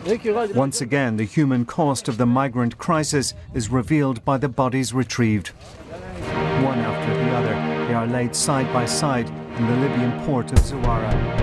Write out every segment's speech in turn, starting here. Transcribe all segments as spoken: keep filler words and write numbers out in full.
Once again, the human cost of the migrant crisis is revealed by the bodies retrieved. One after the other, they are laid side by side in the Libyan port of Zawara.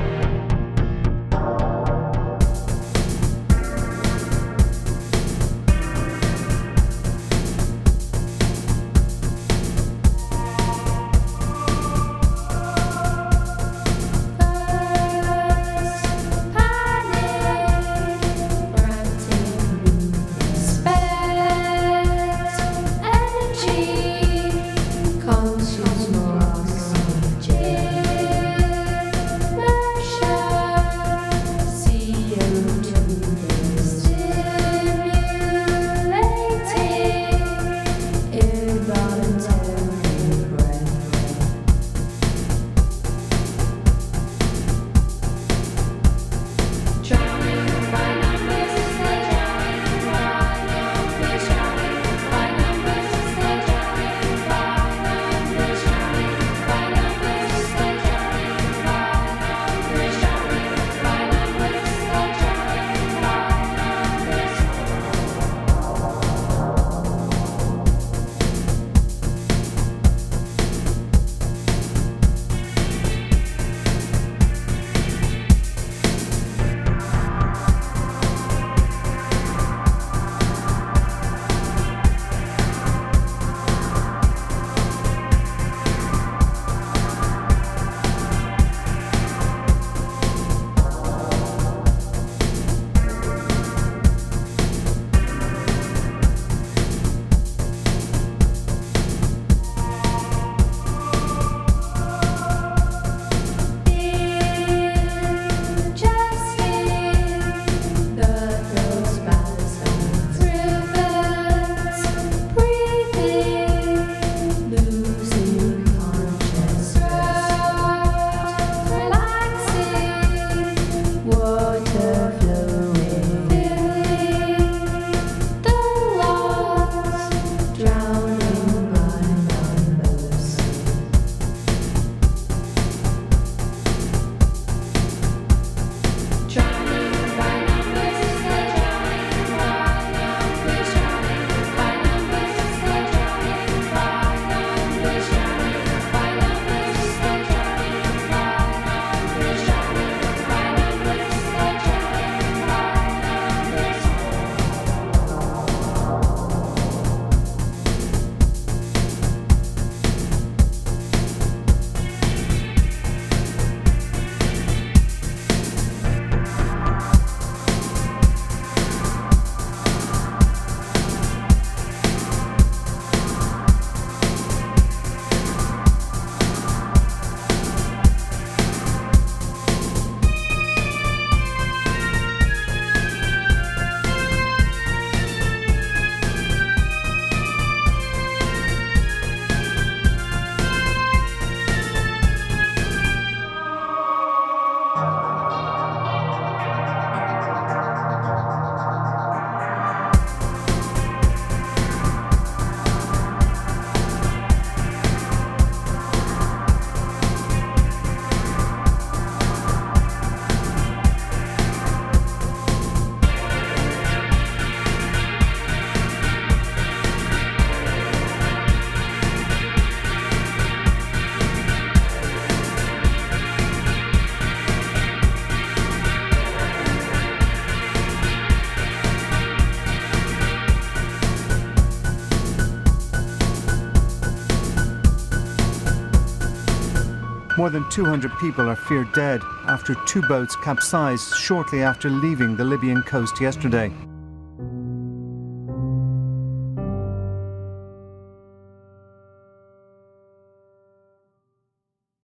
More than two hundred people are feared dead after two boats capsized shortly after leaving the Libyan coast yesterday.